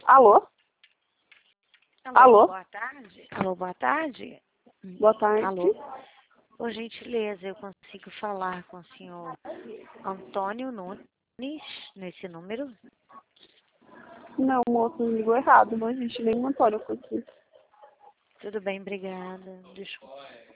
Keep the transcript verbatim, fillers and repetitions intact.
Alô? Alô, Alô? boa tarde. Alô, boa tarde. Boa tarde. Alô. Por gentileza, eu consigo falar com o senhor Antônio Nunes nesse número? Não, moço, me ligou errado. Não existe nenhum Antônio por aqui. Tudo bem, obrigada. Desculpa.